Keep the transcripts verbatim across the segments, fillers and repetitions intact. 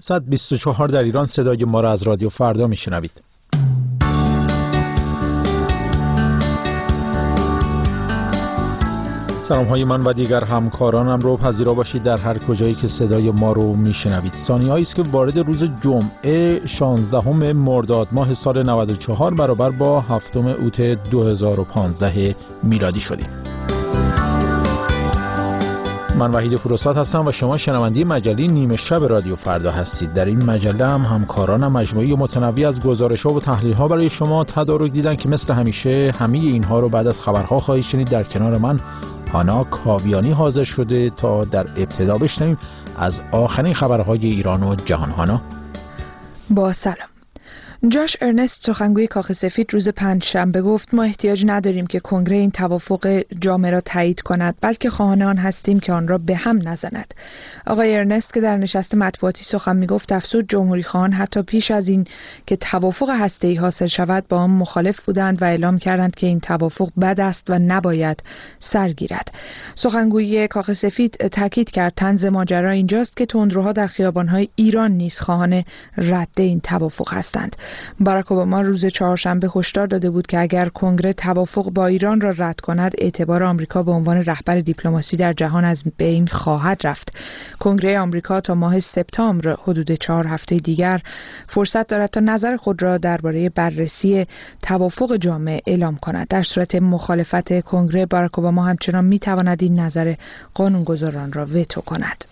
صد و بیست و چهار در ایران صدای ما را از رادیو فردا میشنوید. سلام های من و دیگر همکارانم رو پذیرا باشید در هر کجایی که صدای ما رو میشنوید. ثانیه‌ای است که وارد روز جمعه شانزدهم مرداد ماه سال نود و چهار برابر با هفتم اوت دو هزار و پانزده میلادی شدیم. من وحید فرستاد هستم و شما شنونده مجله نیمه شب رادیو فردا هستید. در این مجله هم همکارانم مجموعه متنوع از گزارش‌ها و تحلیل‌ها برای شما تدارک دیدن که مثل همیشه همه اینها رو بعد از خبرها خواهید شنید. در کنار من هانا کاویانی حاضر شده تا در ابتدا بشنویم از آخرین خبرهای ایران و جهان. هانا با سلام. جاش ارنست سخنگوی کاخ سفید روز پنجشنبه گفت ما احتیاج نداریم که کنگره این توافق جامع را تایید کند، بلکه خواهان آن هستیم که آن را به هم نزند. آقای ارنست که در نشست مطبوعاتی سخن میگفت افزود جمهوری خواهان حتی پیش از این که توافق هسته‌ای حاصل شود با آن مخالف بودند و اعلام کردند که این توافق بد است و نباید سر گیرد. سخنگوی کاخ سفید تاکید کرد طنز ماجرا اینجاست که تندروها در خیابان‌های ایران نیز خواهان رد این توافق هستند. باراک اوباما روز چهارشنبه هشدار داده بود که اگر کنگره توافق با ایران را رد کند اعتبار آمریکا به عنوان رهبر دیپلماسی در جهان از بین خواهد رفت. کنگره آمریکا تا ماه سپتامبر حدود چهار هفته دیگر فرصت دارد تا نظر خود را درباره بررسی توافق جامع اعلام کند. در صورت مخالفت کنگره باراک اوباما همچنان می‌تواند این نظر قانونگذاران را وتو کند.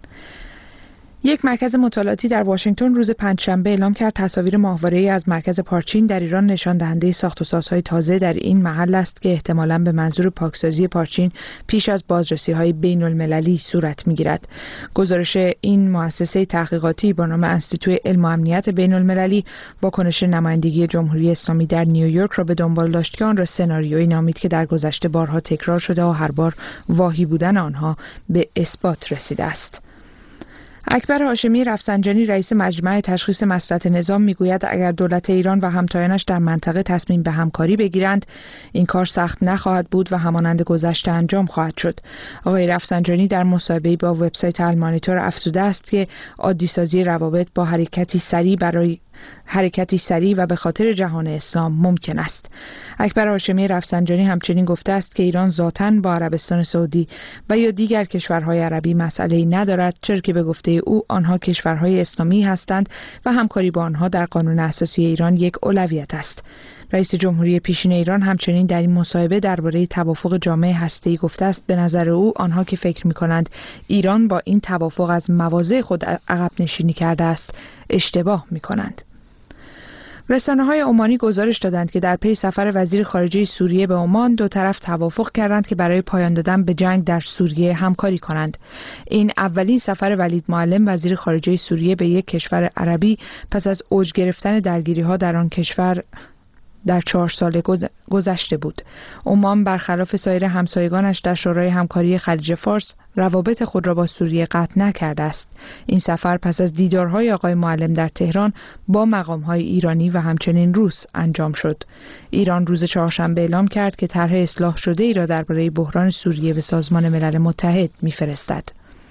یک مرکز مطالعاتی در واشنگتن روز پنجشنبه اعلام کرد تصاویر ماهواره‌ای از مرکز پارچین در ایران نشان دهنده ساخت و سازهای تازه در این محل است که احتمالاً به منظور پاکسازی پارچین پیش از بازرسی‌های بین‌المللی صورت می‌گیرد. گزارش این مؤسسه تحقیقاتی با نام انستیتوی علم و امنیت بین‌المللی واکنش نمایندگی جمهوری اسلامی در نیویورک را به دنبال داشت که آن را سناریویی نامید که در گذشته بارها تکرار شده و هر بار واهی بودن آنها به اثبات رسیده است. اکبر هاشمی رفسنجانی رئیس مجمع تشخیص مصلحت نظام میگوید اگر دولت ایران و همتایانش در منطقه تصمیم به همکاری بگیرند این کار سخت نخواهد بود و همانند گذشته انجام خواهد شد. آقای رفسنجانی در مصاحبه‌ای با وبسایت المانیتور افزوده است که عادی‌سازی روابط با حرکتی سریع برای حرکتی سریع و به خاطر جهان اسلام ممکن است. اکبر هاشمی رفسنجانی همچنین گفته است که ایران ذاتاً با عربستان سعودی و یا دیگر کشورهای عربی مسئله‌ای ندارد، چرا که به گفته او آنها کشورهای اسلامی هستند و همکاری با آنها در قانون اساسی ایران یک اولویت است. رئیس جمهوری پیشین ایران همچنین در این مصاحبه درباره توافق جامع هسته‌ای گفته است به نظر او آنها که فکر می‌کنند ایران با این توافق از مواضع خود عقب نشینی کرده است اشتباه می‌کنند. رسانه‌های عمانی گزارش دادند که در پی سفر وزیر خارجه سوریه به عمان دو طرف توافق کردند که برای پایان دادن به جنگ در سوریه همکاری کنند. این اولین سفر ولید معلم وزیر خارجه سوریه به یک کشور عربی پس از اوج گرفتن درگیری‌ها در آن کشور در چهار سال گذشته بود. عمان برخلاف سایر همسایگانش در شورای همکاری خلیج فارس روابط خود را با سوریه قطع نکرده است. این سفر پس از دیدارهای آقای معلم در تهران با مقام‌های ایرانی و همچنین روس انجام شد. ایران روز چهارشنبه اعلام کرد که طرح اصلاح شده ای را درباره بحران سوریه به سازمان ملل متحد می‌فرستد.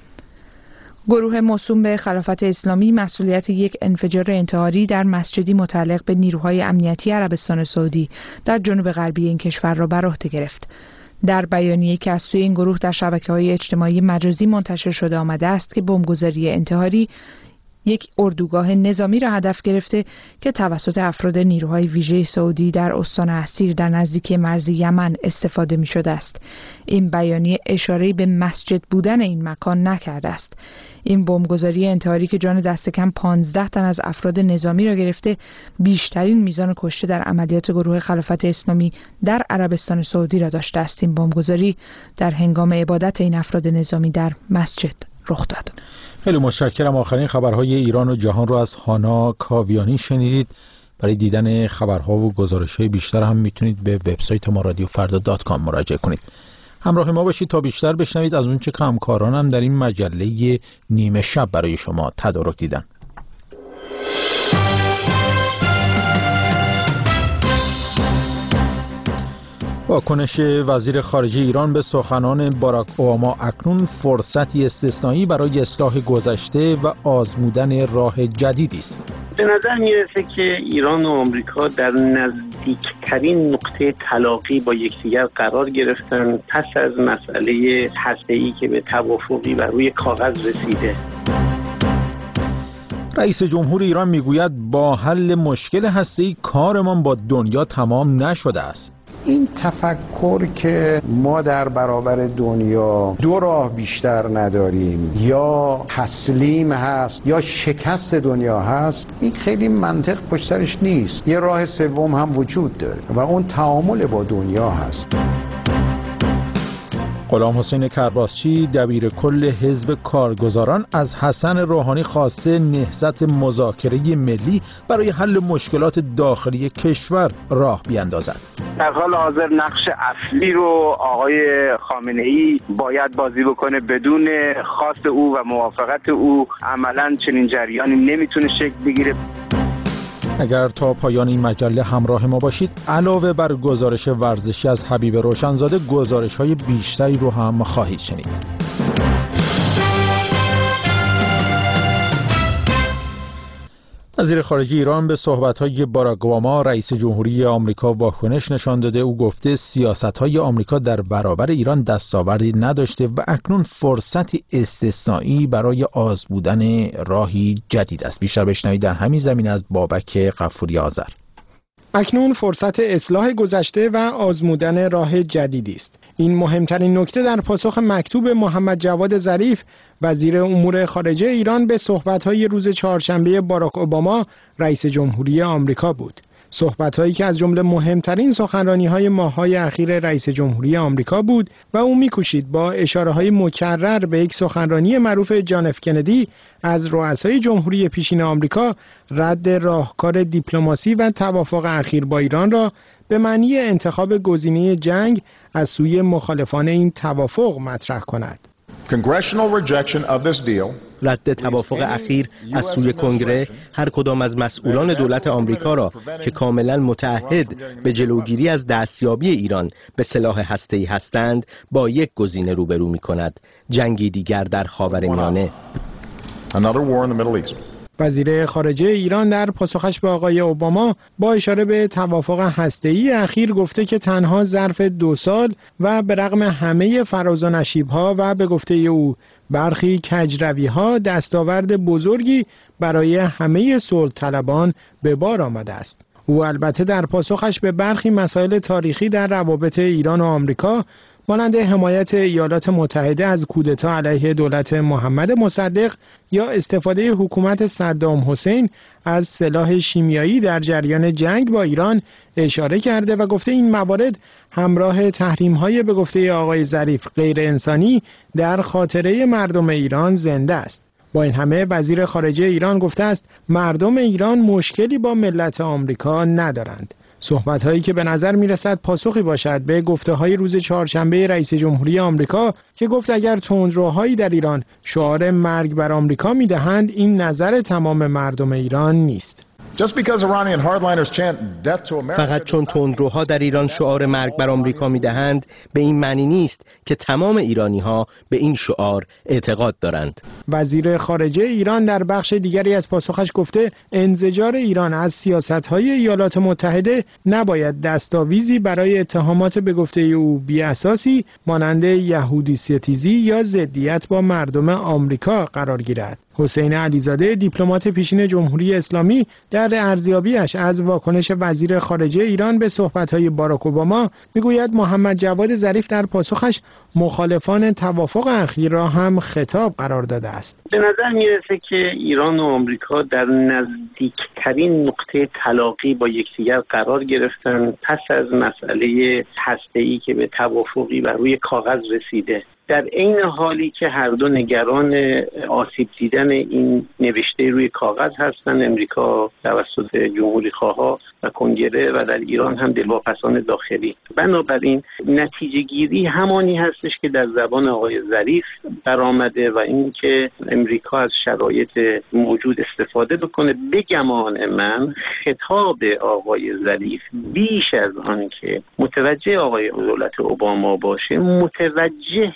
گروه موسوم به خلافت اسلامی مسئولیت یک انفجار انتحاری در مسجدی متعلق به نیروهای امنیتی عربستان سعودی در جنوب غربی این کشور را بر عهده گرفت. در بیانیه‌ای که از سوی این گروه در شبکه‌های اجتماعی مجازی منتشر شده آمده است که بمبگذاری انتحاری یک اردوگاه نظامی را هدف گرفته که توسط افراد نیروهای ویژه سعودی در استان اسیر در نزدیکی مرز یمن استفاده می شده است. این بیانیه اشاره‌ای به مسجد بودن این مکان نکرده است. این بمبگذاری انتحاری که جان دست کم پانزده تن از افراد نظامی را گرفته بیشترین میزان کشته در عملیات گروه خلافت اسلامی در عربستان سعودی را داشته است. این بمبگذاری در هنگام عبادت این افراد نظامی در مسجد رخ داد. خیلی متشکرم. آخرین خبرهای ایران و جهان رو از هانا کاویانی شنیدید. برای دیدن خبرها و گزارش‌های بیشتر هم میتونید به وبسایت ما رادیو فردا دات کام مراجعه کنید. همراه ما باشید تا بیشتر بشنوید از اون چه که همکارانم در این مجله نیمه شب برای شما تدارک دیدن. با واکنش وزیر خارجه ایران به سخنان باراک اوباما اکنون فرصتی استثنایی برای اصلاح گذشته و آزمودن راه جدیدی است. به نظر میرسه که ایران و آمریکا در نزدیکترین نقطه تلاقی با یکدیگر قرار گرفتن پس از مسئله هسته‌ای که به توافقی و روی کاغذ رسیده. رئیس جمهور ایران میگوید با حل مشکل هسته‌ای کارمان با دنیا تمام نشده است. این تفکر که ما در برابر دنیا دو راه بیشتر نداریم، یا تسلیم هست یا شکست دنیا هست، این خیلی منطق پشت سرش نیست. یه راه سوم هم وجود داره و اون تعامل با دنیا هست. غلام حسین کرباسچی دبیر کل حزب کارگزاران از حسن روحانی خواسته نهضت مذاکره ملی برای حل مشکلات داخلی کشور راه بیاندازد. در حال حاضر نقش اصلی رو آقای خامنه‌ای باید بازی بکنه. بدون خواست او و موافقت او عملاً چنین جریانی نمیتونه شکل بگیره. اگر تا پایان این مجله همراه ما باشید، علاوه بر گزارش ورزشی از حبیب روشنزاده، گزارش‌های بیشتری رو هم خواهید شنید. وزیر خارجه ایران به صحبت‌های باراک اوباما رئیس جمهوری آمریکا واکنش نشان داده. او گفته سیاست‌های آمریکا در برابر ایران دستاوردی نداشته و اکنون فرصتی استثنایی برای آزمودن راهی جدید است. بیشتر بشنوید در همین زمینه از بابک غفوری آذر. اکنون فرصت اصلاح گذشته و آزمودن راه جدیدی است. این مهمترین نکته در پاسخ مکتوب محمد جواد ظریف وزیر امور خارجه ایران به صحبت‌های روز چهارشنبه باراک اوباما رئیس جمهوری آمریکا بود. صحبت‌هایی که از جمله مهمترین سخنرانی‌های ماه‌های اخیر رئیس جمهوری آمریکا بود و او می‌کوشید با اشاره‌های مکرر به یک سخنرانی معروف جان اف کندی از رؤسای جمهوری پیشین آمریکا رد راهکار دیپلماسی و توافق اخیر با ایران را به معنی انتخاب گزینه جنگ از سوی مخالفان این توافق مطرح کند. رد توافق اخیر از سوی کنگره هر کدام از مسئولان دولت آمریکا را که کاملا متعهد به جلوگیری از دستیابی ایران به سلاح هسته‌ای هستند با یک گزینه روبرو می‌کند: جنگی دیگر در خاورمیانه. وزیر خارجه ایران در پاسخش به آقای اوباما با اشاره به توافق هسته‌ای اخیر گفته که تنها ظرف دو سال و به رغم همه فراز و نشیب‌ها و به گفته او برخی کجروی‌ها دستاورد بزرگی برای همه صلح طلبان به بار آمده است. او البته در پاسخش به برخی مسائل تاریخی در روابط ایران و آمریکا مانند حمایت ایالات متحده از کودتا علیه دولت محمد مصدق یا استفاده حکومت صدام حسین از سلاح شیمیایی در جریان جنگ با ایران اشاره کرده و گفته این موارد همراه تحریم‌های به گفته آقای ظریف غیر انسانی در خاطره مردم ایران زنده است. با این همه وزیر خارجه ایران گفته است مردم ایران مشکلی با ملت آمریکا ندارند. صحبت‌هایی که به نظر می‌رسد پاسخی باشد به گفته‌های روز چهارشنبه رئیس جمهوری آمریکا که گفت اگر تندروهایی در ایران شعار مرگ بر آمریکا می‌دهند، این نظر تمام مردم ایران نیست. فقط چون تندروها در ایران شعار مرگ بر آمریکا می‌دهند به این معنی نیست که تمام ایرانی‌ها به این شعار اعتقاد دارند. وزیر خارجه ایران در بخش دیگری از پاسخش گفته انزجار ایران از سیاست‌های ایالات متحده نباید دستاویزی برای اتهامات به گفته او بی‌اساسی مانند یهودی ستیزی یا ضدیت با مردم آمریکا قرار گیرد. حسین علیزاده دیپلمات پیشین جمهوری اسلامی در ارزیابیش از واکنش وزیر خارجه ایران به صحبت‌های باراک اوباما میگوید محمد جواد ظریف در پاسخش مخالفان توافق اخیر را هم خطاب قرار داده است. به نظر میرسه که ایران و آمریکا در نزدیکترین نقطه تلاقی با یکدیگر قرار گرفتن پس از مسئله هسته‌ای که به توافقی و روی کاغذ رسیده. در عین حالی که هر دو نگران آسیب دیدن این نوشته روی کاغذ هستند، امریکا توسط جمهوری خواها و کنگره و در ایران هم دلواپسان داخلی. بنابراین نتیجه گیری همانی هستش که در زبان آقای ظریف برآمده و این که امریکا از شرایط موجود استفاده بکنه. به گمان من خطاب آقای ظریف بیش از آن که متوجه آقای دولت اوباما باشه، متوجه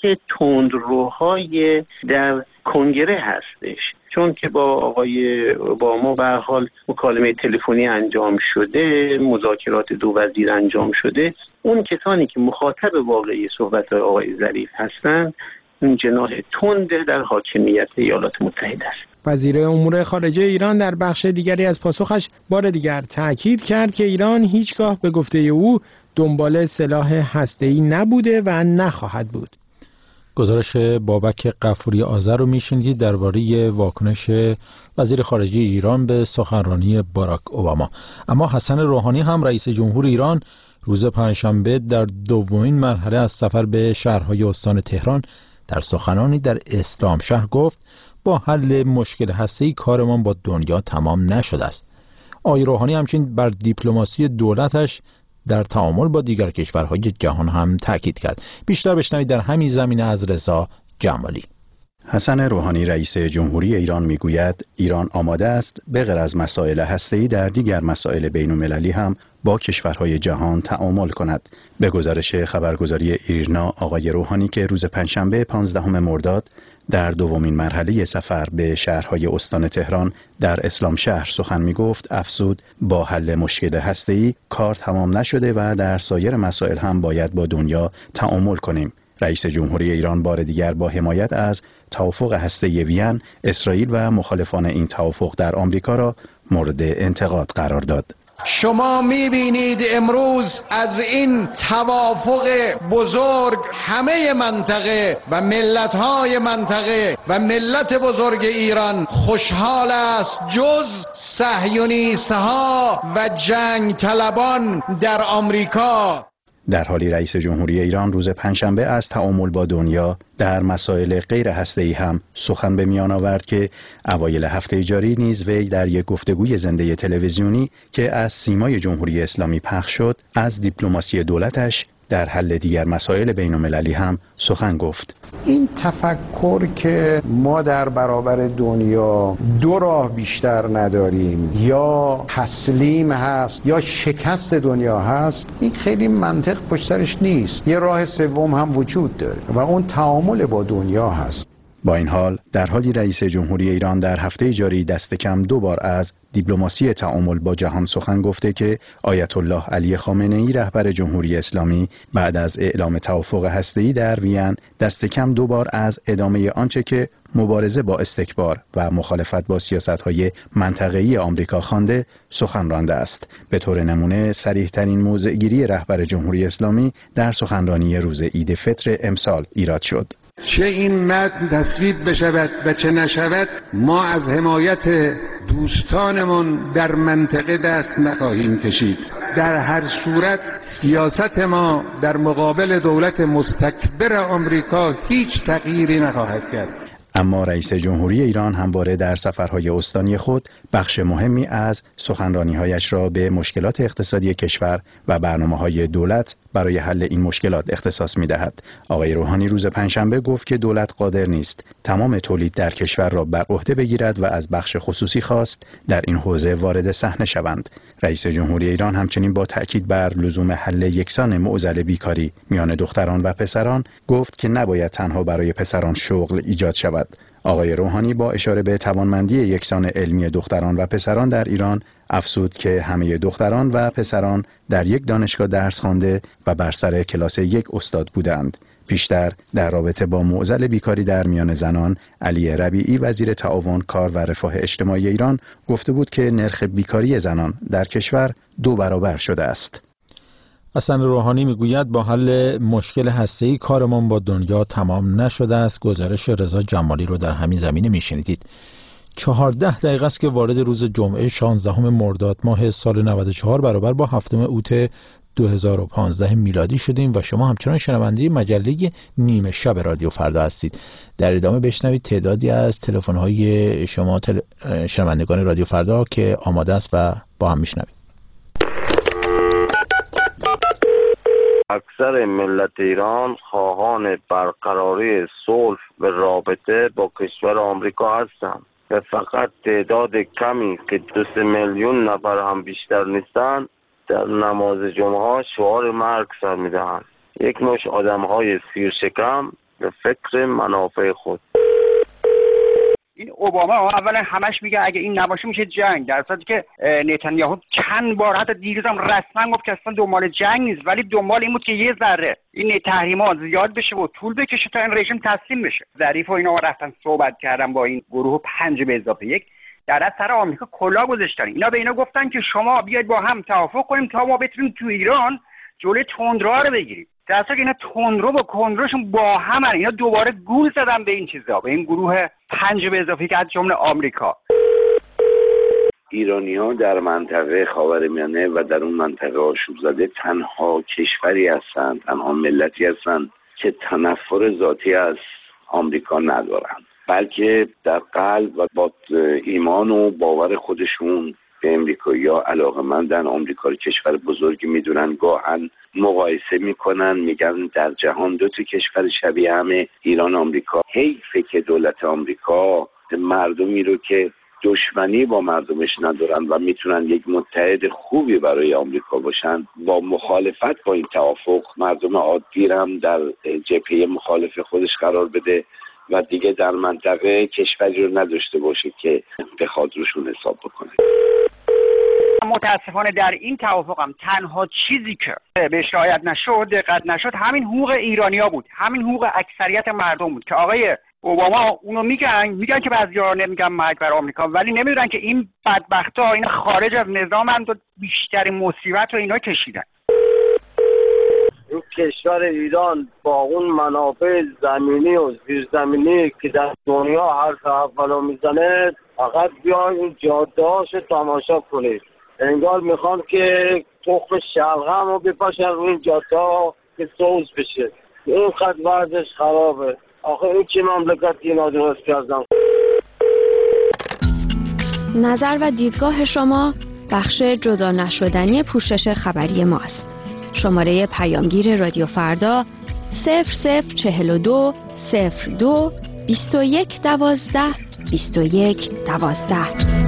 تندروهای در کنگره هستش، چون که با آقای اوباما به هر حال مکالمه تلفنی انجام شده، مذاکرات دو وزیر انجام شده. اون کسانی که مخاطب واقعی صحبت آقای ظریف هستند اون جناح تند در حاکمیت ایالات متحده است. وزیر امور خارجه ایران در بخش دیگری از پاسخش بار دیگر تأکید کرد که ایران هیچگاه به گفته او دنبال سلاح هسته‌ای نبوده و نخواهد بود. گزارش بابک غفوری آذر رو میشنیدید درباره واکنش وزیر خارجه ایران به سخنرانی باراک اوباما. اما حسن روحانی هم رئیس جمهور ایران روز پنجشنبه در دومین مرحله از سفر به شهرهای استان تهران در سخنانی در اسلام شهر گفت با حل مشکل هسته‌ای کارمان با دنیا تمام نشده است. آقای روحانی همچنین بر دیپلماسی دولتش در تعامل با دیگر کشورهای جهان هم تاکید کرد. بیشتر بشنوید در همین زمینه از رضا جمالی. حسن روحانی رئیس جمهوری ایران میگوید ایران آماده است به غیر از مسائل هسته‌ای در دیگر مسائل بین‌المللی هم با کشورهای جهان تعامل کند. به گزارش خبرگزاری ایرنا، آقای روحانی که روز پنجشنبه پانزدهم مرداد در دومین مرحله سفر به شهرهای استان تهران در اسلام شهر سخن می گفت، افزود با حل مشکل هسته‌ای کار تمام نشده و در سایر مسائل هم باید با دنیا تعامل کنیم. رئیس جمهوری ایران بار دیگر با حمایت از توافق هسته‌ای وین، اسرائیل و مخالفان این توافق در آمریکا را مورد انتقاد قرار داد. شما میبینید امروز از این توافق بزرگ همه منطقه و ملت‌های منطقه و ملت بزرگ ایران خوشحال است، جز صهیونیست‌ها و جنگ طلبان در آمریکا. در حالی رئیس جمهوری ایران روز پنجشنبه از تعامل با دنیا در مسائل غیر هسته‌ای هم سخن به میان آورد که اوایل هفته جاری نیز وی در یک گفتگوی زنده تلویزیونی که از سیمای جمهوری اسلامی پخش شد از دیپلماسی دولتش در حل دیگر مسائل بین‌المللی هم سخن گفت. این تفکر که ما در برابر دنیا دو راه بیشتر نداریم، یا تسلیم هست یا شکست دنیا هست، این خیلی منطق پشت سرش نیست. یه راه سوم هم وجود داره و اون تعامل با دنیا هست. با این حال در حالی رئیس جمهوری ایران در هفته جاری دست کم دو بار از دیپلماسی تعامل با جهان سخن گفته که آیت الله علی خامنه‌ای رهبر جمهوری اسلامی بعد از اعلام توافق هسته‌ای در وین دست کم دو بار از ادامه آنچه که مبارزه با استکبار و مخالفت با سیاست‌های منطقه‌ای آمریکا خوانده سخن رانده است. به طور نمونه صریح‌ترین موضع‌گیری رهبر جمهوری اسلامی در سخنرانی روز عید فطر امسال ایراد شد. چه این متن تصویب بشود و چه نشود، ما از حمایت دوستانمون در منطقه دست نخواهیم کشید. در هر صورت سیاست ما در مقابل دولت مستکبر آمریکا هیچ تغییری نخواهد کرد. اما رئیس جمهوری ایران همواره در سفرهای استانی خود بخش مهمی از سخنرانی‌هایش را به مشکلات اقتصادی کشور و برنامه‌های دولت برای حل این مشکلات اختصاص می‌دهد. آقای روحانی روز پنجشنبه گفت که دولت قادر نیست تمام تولید در کشور را بر عهده بگیرد و از بخش خصوصی خواست در این حوزه وارد صحنه شوند. رئیس جمهوری ایران همچنین با تأکید بر لزوم حل یکسان معضل بیکاری میان دختران و پسران گفت که نباید تنها برای پسران شغل ایجاد شود. آقای روحانی با اشاره به توانمندی یکسان علمی دختران و پسران در ایران افزود که همه دختران و پسران در یک دانشگاه درس خوانده و بر سر کلاس یک استاد بودند. پیشتر در رابطه با معضل بیکاری در میان زنان، علی ربیعی وزیر تعاون، کار و رفاه اجتماعی ایران گفته بود که نرخ بیکاری زنان در کشور دو برابر شده است. حسن روحانی میگوید با حل مشکل هسته‌ای کارمان با دنیا تمام نشده است. گزارش رضا جمالی رو در همین زمینه میشنیدید. چهارده دقیقه است که وارد روز جمعه شانزدهم مرداد ماه سال نود و چهار برابر با هفتم اوت دو هزار و پانزده میلادی شدیم و شما همچنان شنونده مجله نیمه شب رادیو فردا هستید. در ادامه بشنوید تعدادی از تلفن‌های شما تل... شنوندگان رادیو فردا که آماده است و با هم میشنوید. اکثر ملت ایران خواهان برقراری صلح و رابطه با کشور آمریکا هستند و فقط تعداد کمی که دو سه میلیون نفر هم بیشتر نیستند در نماز جمعه شعار مرگ سر میدهند. یک مش آدم‌های سیرشکم به فکر منافع خود. این اوباما اولا همش میگه اگه این نباشه میشه جنگ، در صورتی که نتانیاهو چند بار حتی دیروز هم رسما گفت که اصلا دنبال جنگ نیست، ولی دنبال این بود که یه ذره این تحریمات زیاد بشه و طول بکشه تا این رژیم تسلیم بشه. ظریف و اینا رفتن صحبت کردن با این گروه پنج به اضافه یک، در از سر آمریکا کلا گذاشتن. اینا به اینا گفتن که شما بیاید با هم توافق کنیم تا ما بتونیم تو ایران جلوی تندروها رو بگیریم. در اصل اینا تندرو با کندروشون با همن. اینا دوباره گول زدن به این چیزا، به این گروه پنج به اضافه که از جمله آمریکا. ایرانی‌ها در منطقه خاورمیانه و در اون منطقه آشوب زده تنها کشوری هستند، تنها ملتی هستند که تنفر ذاتی از آمریکا ندارند، بلکه در قلب و با ایمان و باور خودشون به امریکایی‌ها علاقه‌مندن. آمریکا رو کشور بزرگی میدونن، گاهن مقایسه میکنن، میگن در جهان دو تا کشور شبیه همه، ایران و آمریکا. حیفه که دولت آمریکا مردمی رو که دشمنی با مردمش ندارن و میتونن یک متحد خوبی برای آمریکا باشن، با مخالفت با این توافق مردم عادی هم در جبهه مخالف خودش قرار بده و دیگه در منطقه کشوری رو نداشته باشه که بخواد روشون حساب بکنه. متاسفانه در این توافق هم تنها چیزی که بهش رعایت نشد، دقت نشد، همین حقوق ایرانیا بود، همین حقوق اکثریت مردم بود که آقای اوباما اونو میگن میگن که بعضی‌ها نمیگن مرگ بر آمریکا، ولی نمیدونن که این بدبختا این خارج از نظامند و بیشترین مصیبت رو اینا کشیدن. این کشور ایران با اون منابع زمینی و زیرزمینی که در دنیا هر طرف میزنه، فقط بیاین این جاده‌هاشو تماشا کنید. انگار میخوان که تخم شلغم رو بپاشن روی این جاده‌ها که سوز بشه. این خط ورزش خرابه. آخه این چه مملکتی اینا درست کردن؟ نظر و دیدگاه شما بخش جدا نشدنی پوشش خبری ماست. شماره پیامگیر رادیو فردا صفر صفر چهل و دو صفر دو بیست و یک دوازده بیست و یک دوازده.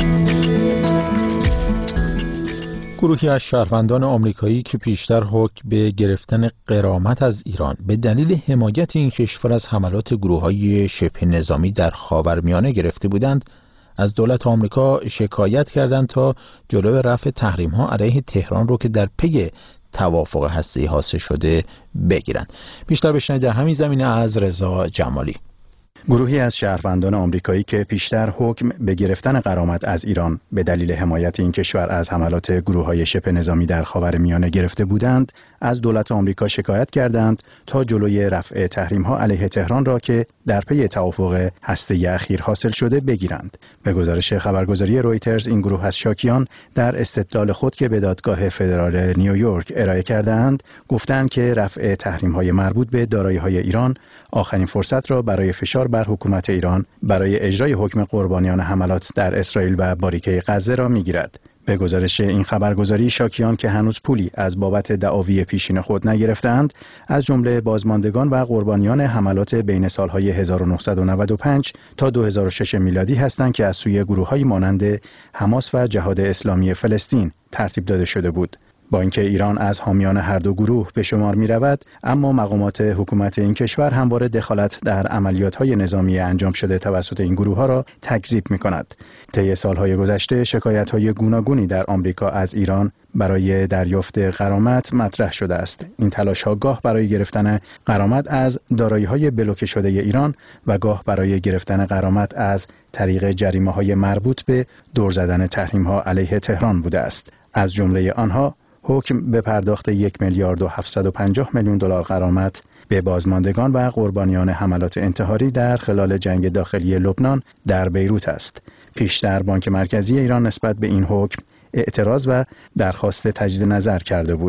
گروهی از شهروندان آمریکایی که پیشتر حکم به گرفتن غرامت از ایران به دلیل حمایت این کشور از حملات گروه‌های شبه نظامی در خاورمیانه گرفته بودند، از دولت آمریکا شکایت کردند تا جلو رفع تحریم‌ها علیه تهران رو که در پی توافق هسته‌ای حاصل شده بگیرند. بیشتر بشنوید در همین زمینه از رضا جمالی. گروهی از شهروندان آمریکایی که پیشتر حکم به گرفتن غرامت از ایران به دلیل حمایت این کشور از حملات گروه‌های شبه نظامی در خاورمیانه گرفته بودند، از دولت آمریکا شکایت کردند تا جلوی رفع تحریم‌ها علیه تهران را که در پی توافق هسته‌ای اخیر حاصل شده بگیرند. به گزارش خبرگزاری رویترز، این گروه از شاکیان در استدلال خود که به دادگاه فدرال نیویورک ارائه کردند، گفتند که رفع تحریم‌های مربوط به دارایی‌های ایران آخرین فرصت را برای فشار بر حکومت ایران برای اجرای حکم قربانیان حملات در اسرائیل و باریکه غزه را می‌گیرد. به گزارش این خبرگزاری، شاکیان که هنوز پولی از بابت دعاوی پیشین خود نگرفتند، از جمله بازماندگان و قربانیان حملات بین سالهای هزار و نهصد و نود و پنج تا دو هزار و شش میلادی هستند که از سوی گروه‌های مانند حماس و جهاد اسلامی فلسطین ترتیب داده شده بود. با اینکه ایران از حامیان هر دو گروه به شمار می رود، اما مقامات حکومت این کشور همواره دخالت در عملیات‌های نظامی انجام شده توسط این گروه‌ها را تکذیب می کند. طی سالهای گذشته شکایت‌های گوناگونی در آمریکا از ایران برای دریافت غرامت مطرح شده است. این تلاش‌ها گاه برای گرفتن غرامت از دارایی‌های بلوکه شده ایران و گاه برای گرفتن غرامت از طریق جریمه‌های مربوط به دور زدن تحریم‌ها علیه تهران بوده است. از جمله آنها حکم به پرداخت یک میلیارد و هفتصد و پنجاه میلیون دلار غرامت به بازماندگان و قربانیان حملات انتحاری در خلال جنگ داخلی لبنان در بیروت است. پیشتر بانک مرکزی ایران نسبت به این حکم اعتراض و درخواست تجدید نظر کرده بود.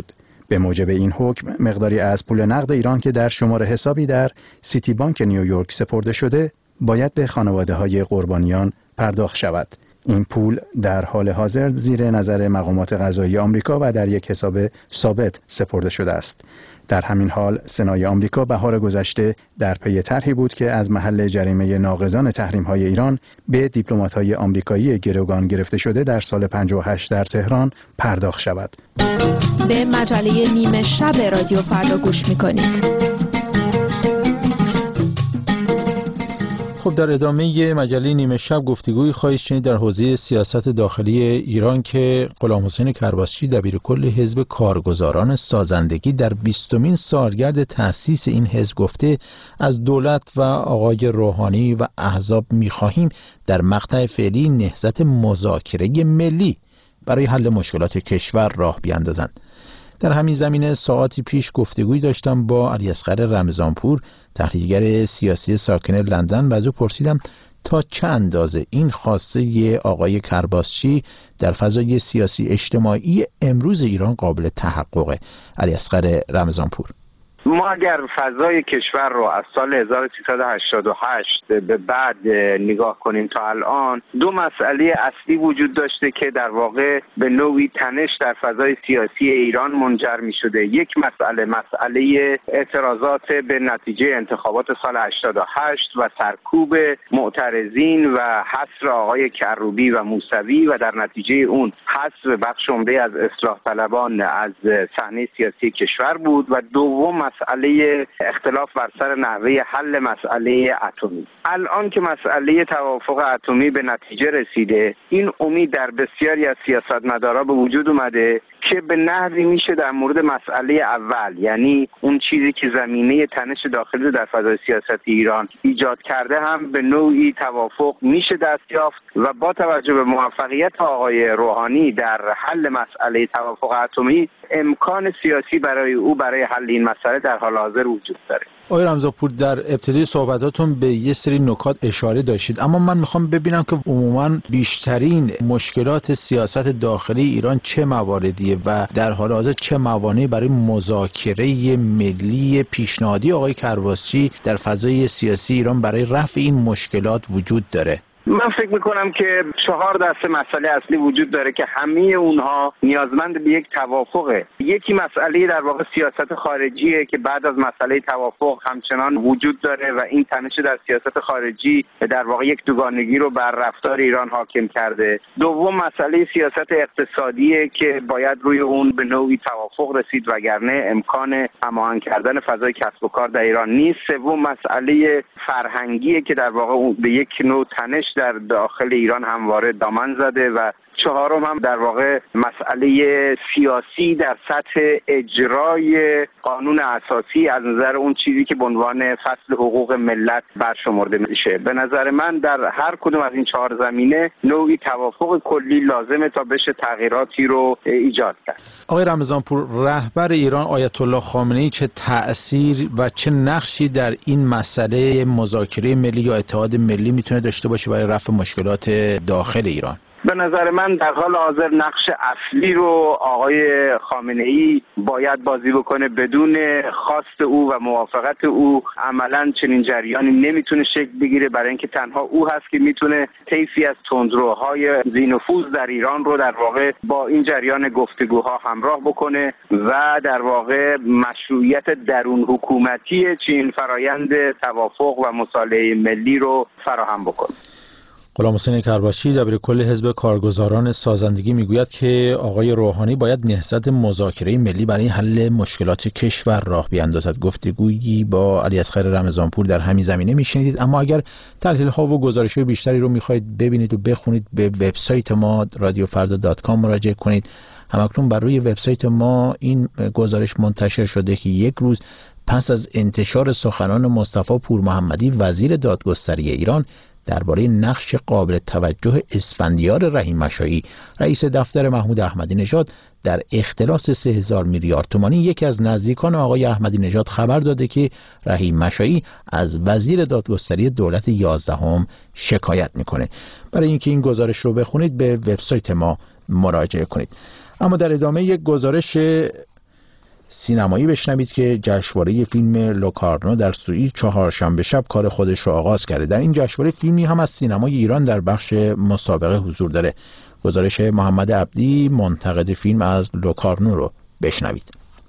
به موجب این حکم مقداری از پول نقد ایران که در شماره حسابی در سیتی بانک نیویورک سپرده شده باید به خانواده‌های قربانیان پرداخت شود. این پول در حال حاضر زیر نظر مقامات قضایی آمریکا و در یک حساب ثابت سپرده شده است. در همین حال سنای آمریکا بهار گذشته در پی طرحی بود که از محل جریمه ناقضان تحریم‌های ایران به دیپلمات‌های آمریکایی گروگان گرفته شده در سال پنجاه و هشت در تهران پرداخت شود. به مجله نیمه شب رادیو فردا گوش می‌کنید. خب در ادامه مجله نیمه شب گفتگویی خواهید شنید در حوزه سیاست داخلی ایران که غلام حسین کرباسچی دبیرکل حزب کارگزاران سازندگی در بیستمین سالگرد تأسیس این حزب گفته از دولت و آقای روحانی و احزاب می‌خواهیم در مقطع فعلی نهضت مذاکره ملی برای حل مشکلات کشور راه بیاندازند. در همین زمینه ساعتی پیش گفتگویی داشتم با علیاصغر رمضانپور، تحلیلگر سیاسی ساکن لندن، و از او پرسیدم تا چه اندازه این خواسته آقای کرباسچی در فضای سیاسی اجتماعی امروز ایران قابل تحققه. علیاصغر رمضانپور: ما اگر فضای کشور رو از سال هزار و سیصد و هشتاد و هشت به بعد نگاه کنیم تا الان، دو مسئله اصلی وجود داشته که در واقع به نوعی تنش در فضای سیاسی ایران منجر می شده. یک مسئله مسئله اعتراضات به نتیجه انتخابات سال هشتاد و هشت و سرکوب معترضین و حصر آقای کروبی و موسوی و در نتیجه اون حذف بخش عمده از اصلاح طلبان از صحنه سیاسی کشور بود، و دوم مسئله اختلاف بر سر نحوه حل مسئله اتمی. الان که مسئله توافق اتمی به نتیجه رسیده، این امید در بسیاری از سیاستمدارا به وجود اومده که به نحوی میشه در مورد مسئله اول، یعنی اون چیزی که زمینه تنش داخلی رو در فضای سیاست ایران ایجاد کرده، هم به نوعی توافق میشه دست یافت و با توجه به موفقیت آقای روحانی در حل مسئله توافق اتمی، امکان سیاسی برای او برای حل این مسئله در حال حاضر وجود داره. آقای رمضانپور، در ابتدای صحبتاتون به یه سری نکات اشاره داشتید، اما من میخوام ببینم که عموما بیشترین مشکلات سیاست داخلی ایران چه مواردیه و در حال حاضر چه موانعی برای مذاکره ملی پیشنهادی آقای کرباسچی در فضای سیاسی ایران برای رفع این مشکلات وجود داره؟ من فکر میکنم که چهار دسته مسئله اصلی وجود داره که همه اونها نیازمند به یک توافقه. یکی مسئله در واقع سیاست خارجیه که بعد از مسئله توافق همچنان وجود داره و این تنش در سیاست خارجی در واقع یک دوگانگی رو بر رفتار ایران حاکم کرده. دوم مسئله سیاست اقتصادیه که باید روی اون به نوعی توافق رسید، وگرنه امکان هماهنگ کردن فضای کسب و کار در ایران نیست. سوم مسئله فرهنگیه که در واقع به یک نوع تنش در داخل ایران همواره دامن زده، و چهارم هم در واقع مسئله سیاسی در سطح اجرای قانون اساسی از نظر اون چیزی که به عنوان فصل حقوق ملت برشمرده میشه. به نظر من در هر کدوم از این چهار زمینه نوعی توافق کلی لازمه تا بشه تغییراتی رو ایجاد کرد. آقای رمضانپور، رهبر ایران آیت الله خامنه‌ای چه تأثیر و چه نقشی در این مسئله مذاکره ملی یا اتحاد ملی میتونه داشته باشه برای رفع مشکلات داخل ایران؟ به نظر من در حال حاضر نقش اصلی رو آقای خامنه‌ای باید بازی بکنه. بدون خواست او و موافقت او عملاً چنین جریانی نمیتونه شکل بگیره، برای اینکه تنها او هست که میتونه طیفی از تندروهای ذی‌نفوذ در ایران رو در واقع با این جریان گفتگوها همراه بکنه و در واقع مشروعیت درون حکومتی چین فرایند توافق و مصالحه ملی رو فراهم بکنه. غلام حسین کرباسچی دبیرکل حزب کارگزاران سازندگی میگوید که آقای روحانی باید نهضت مذاکره ملی برای حل مشکلات کشور راه بیاندازد. گفتگویی با علیاصغر رمضانپور در همین زمینه میشنیدید. اما اگر تحلیل ها و گزارش های بیشتری رو میخواید ببینید و بخونید، به وبسایت ما رادیو فردا دات کام مراجعه کنید. همکنون بر روی وبسایت ما این گزارش منتشر شده که یک روز پس از انتشار سخنان مصطفی پورمحمدی وزیر دادگستری ایران درباره نقش قابل توجه اسفندیار رحیم مشایی رئیس دفتر محمود احمدی نژاد در اختلاس سه هزار میلیارد تومانی، یکی از نزدیکان آقای احمدی نژاد خبر داده که رحیم مشایی از وزیر دادگستری دولت یازدهم شکایت میکنه. برای اینکه این گزارش رو بخونید به وبسایت ما مراجعه کنید. اما در ادامه یک گزارش سینمایی بشنوید که جشنواره فیلم لوکارنو در سوئیس چهارشنبه شب کار خودش رو آغاز کرده. در این جشنواره فیلمی هم از سینمای ایران در بخش مسابقه حضور داره. گزارش محمد عبدی منتقد فیلم از لوکارنو رو بشنوید.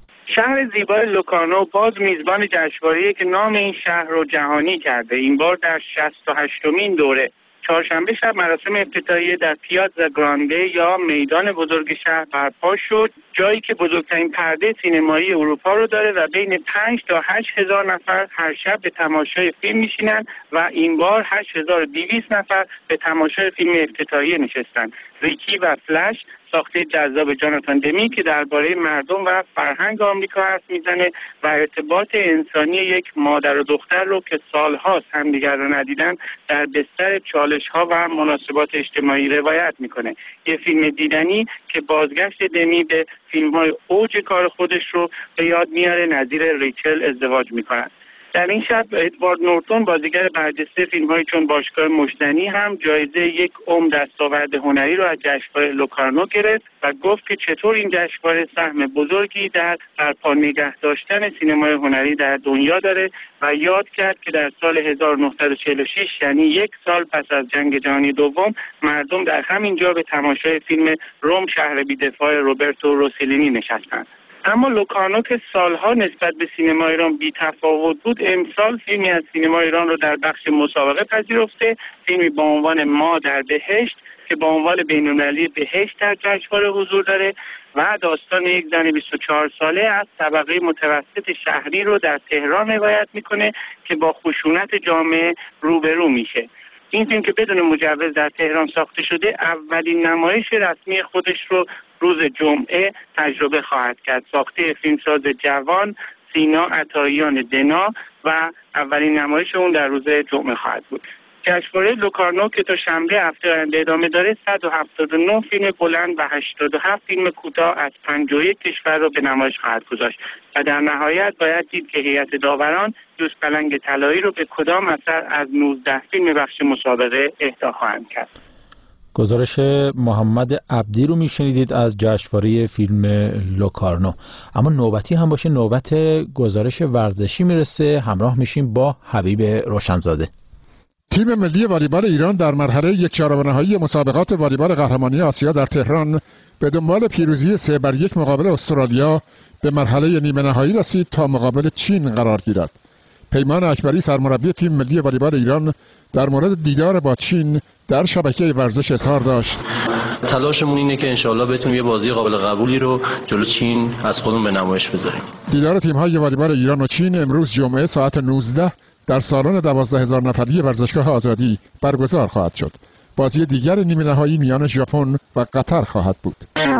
شهر زیبای لوکارنو باز میزبان جشنواره‌ای که نام این شهر رو جهانی کرده. این بار در شصت و هشتمین دوره. چهارشنبه شب مراسم افتتاحیه در پیازا گرانده یا میدان بزرگ شهر برپا شد، جایی که بزرگترین پرده سینمایی اروپا رو داره و بین پنج تا هشت هزار نفر هر شب به تماشای فیلم میشینن و این بار هشت هزار و دویست نفر به تماشای فیلم افتتاحیه نشستن. ریکی و فلش، ساخته جذاب جاناتان دمی که درباره مردم و فرهنگ آمریکا حرف میزنه و ارتباط انسانی یک مادر و دختر رو که سالهاست همدیگر رو ندیدن در بستر چالش‌ها و مناسبات اجتماعی روایت میکنه. یه فیلم دیدنی که بازگشت دمی به فیلم‌های اوج کار خودش رو به یاد میاره، نظیر ریچل ازدواج میکنن. در این شب ادوارد نورتون بازیگر برجسته فیلم‌های چون باشگاه مشتنی هم جایزه یک عمر دستاورد هنری رو از جشنواره لوکارنو گرفت و گفت که چطور این جشنواره سهم بزرگی در برپا نگه داشتن سینمای هنری در دنیا داره و یاد کرد که در سال هزار و نهصد و چهل و شش یعنی یک سال پس از جنگ جهانی دوم مردم در همین جا به تماشای فیلم روم شهر بی‌دفاع روبرتو روسلینی نشستند. اما لوکارنو که سالها نسبت به سینما ایران بی تفاوت بود، امسال فیلمی از سینما ایران رو در بخش مسابقه پذیرفته، فیلمی با عنوان ما در بهشت که با عنوان بین‌المللی بهشت در جشنواره حضور داره و داستان یک زن بیست و چهار ساله از طبقه متوسط شهری رو در تهران روایت میکنه که با خشونت جامعه روبرو میشه. این فیلم که بدون مجوز در تهران ساخته شده، اولین نمایش رسمی خودش رو روز جمعه تجربه خواهد کرد. ساخته فیلمساز جوان سینا عطاییان دنا و اولین نمایش اون در روز جمعه خواهد بود. جشنواره لوکارنو که تا شنبه هفته آینده ادامه داره، صد و هفتاد و نه فیلم بلند و هشتاد و هفت فیلم کوتاه از پنجاه و یک کشور رو به نمایش خواهد گذاشت و در نهایت باید دید که هیئت داوران دوست پلنگ طلایی رو به کدام اثر از نوزده فیلم بخش مسابقه اهدا خواهند کرد. گزارش محمد عبدی رو میشنیدید از جشنواره فیلم لوکارنو. اما نوبتی هم باشه، نوبت گزارش ورزشی میرسه. همراه میشیم با حبیب روشنزاده. تیم ملی والیبال ایران در مرحله یک چهارم نهایی مسابقات والیبال قهرمانی آسیا در تهران به دنبال پیروزی سه بر یک مقابل استرالیا به مرحله نیمه نهایی رسید تا مقابل چین قرار گیرد. پیمان اکبری سرمربی تیم ملی والیبال ایران در مورد دیدار با چین در شبکه ورزش اظهار داشت. تلاشمون اینه که انشالله بتونیم یه بازی قابل قبولی رو جلو چین از خودمون به نمایش بذاریم. دیدار تیم‌های والیبال ایران و چین امروز جمعه ساعت نوزده در سالن دوازده هزار نفری ورزشگاه آزادی برگزار خواهد شد. بازی دیگر نیمه نهایی میان ژاپن و قطر خواهد بود.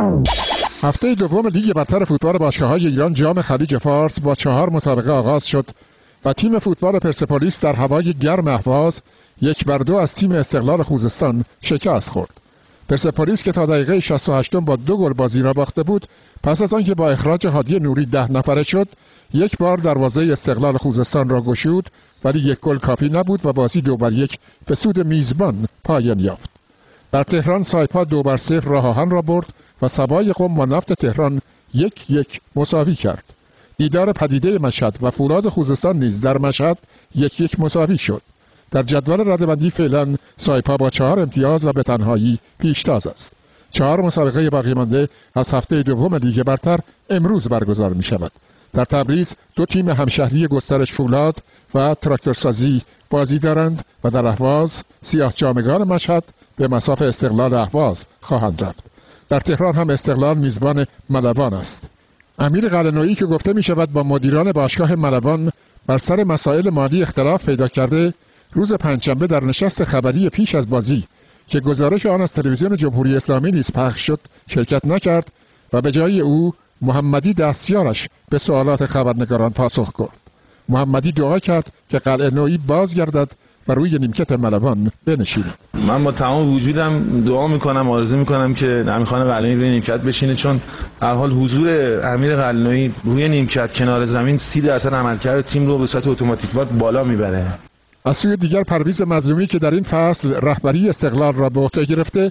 هفته دوم لیگ برتر فوتبال باشگاه‌های ایران جام خلیج فارس با چهار مسابقه آغاز شد و تیم فوتبال پرسپولیس در هوای گرم اهواز یک بر دو از تیم استقلال خوزستان شکست خورد. پرسپولیس که تا دقیقه شصت و هشت با دو گل بازی را باخته بود، پس از آنکه با اخراج هادی نوری ده نفره شد، یک بار دروازه استقلال خوزستان را گشود، ولی یک گل کافی نبود و بازی دو بر یک به سود میزبان پایان یافت. در تهران سایپا دو بر صفر راه آهن را برد و سبای قم با نفت تهران یک یک مساوی کرد. دیدار پدیده مشهد و فولاد خوزستان نیز در مشهد یک یک مساوی شد. در جدول رده‌بندی فعلا سایپا با چهار امتیاز و به تنهایی پیشتاز است. چهار مسابقه باقی مانده از هفته دوم لیگ برتر امروز برگزار می شود. در تبریز دو تیم همشهری گسترش فولاد و تراکتورسازی بازی دارند و در اهواز سیاه جامگان مشهد به مصاف استقلال اهواز خواهند رفت. در تهران هم استقلال میزبان ملوان است. امیر قلعه‌نویی که گفته می شود با مدیران باشگاه ملوان بر سر مسائل مالی اختلاف پیدا کرده، روز پنجشنبه در نشست خبری پیش از بازی که گزارش آن از تلویزیون جمهوری اسلامی نیز پخش شد شرکت نکرد و به جای او محمدی دستیارش به سوالات خبرنگاران پاسخ کرد. محمدی دعا کرد که قلعه‌نویی بازگردد و روی نیمکت ملوان بنشیند. من با تمام وجودم دعا میکنم، آرزو میکنم که امیرخان قلعه‌نویی روی نیمکت بشینه، چون در حال حضور امیر قلعه‌نویی روی نیمکت کنار زمین سی درصد عملکرد تیم رو به صورت اتوماتیک بالا میبره. از سوی دیگر پرویز مظلومی که در این فصل رهبری استقلال را به عهده گرفته،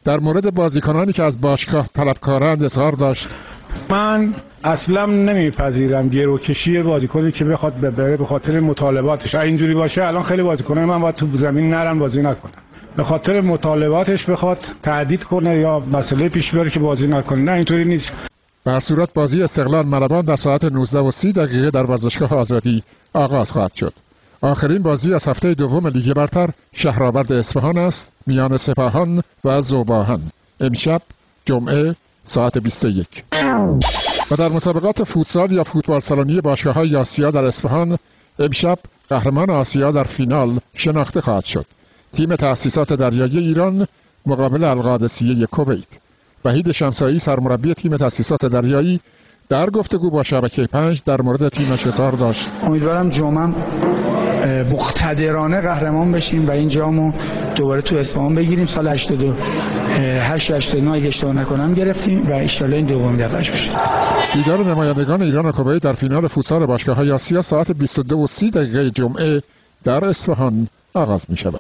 در مورد بازیکنانی که از باشگاه طلبکارند اظهار داشت: من اصلا نمیپذیرم گروکشی بازیکنی که بخواد ببره به خاطر مطالباتش. اگه اینجوری باشه الان خیلی بازیکنان من باید تو زمین نرن بازی نکنن، به خاطر مطالباتش بخواد تهدید کنه یا مسئله پیش بیاره که بازی نکنه. نه اینطوری نیست. به هر صورت بازی استقلال ملبان در ساعت نوزده و سی دقیقه در ورزشگاه آزادی آغاز خواهد شد. آخرین بازی از هفته دوم لیگ برتر شهرآورد اصفهان است میان سپاهان و ذوباهن، امشب جمعه ساعت بیست و یک. و در مسابقات فوتسال یا فوتبال سالنی باشگاه‌های آسیا در اصفهان امشب قهرمان آسیا در فینال شناخته خواهد شد. تیم تأسیسات دریایی ایران مقابل القادسیه کویت. وحید شمسایی سرمربی تیم تأسیسات دریایی در گفتگو با شبکه پنج در مورد تیمش اظهار داشت: امیدوارم جامم مقتدرانه قهرمان بشیم و این جامو دوباره تو اصفهان بگیریم. سال هشتاد و هشت هشتاد و نه اگه اشتباه نکنم گرفتیم و ان شاءالله این دومین دفعهش بشه. دیدار نمایندگان ایران و کویت در فینال فوتسال باشگاه‌های آسیا ساعت بیست و دو و سی دقیقه جمعه در اصفهان آغاز می‌شود.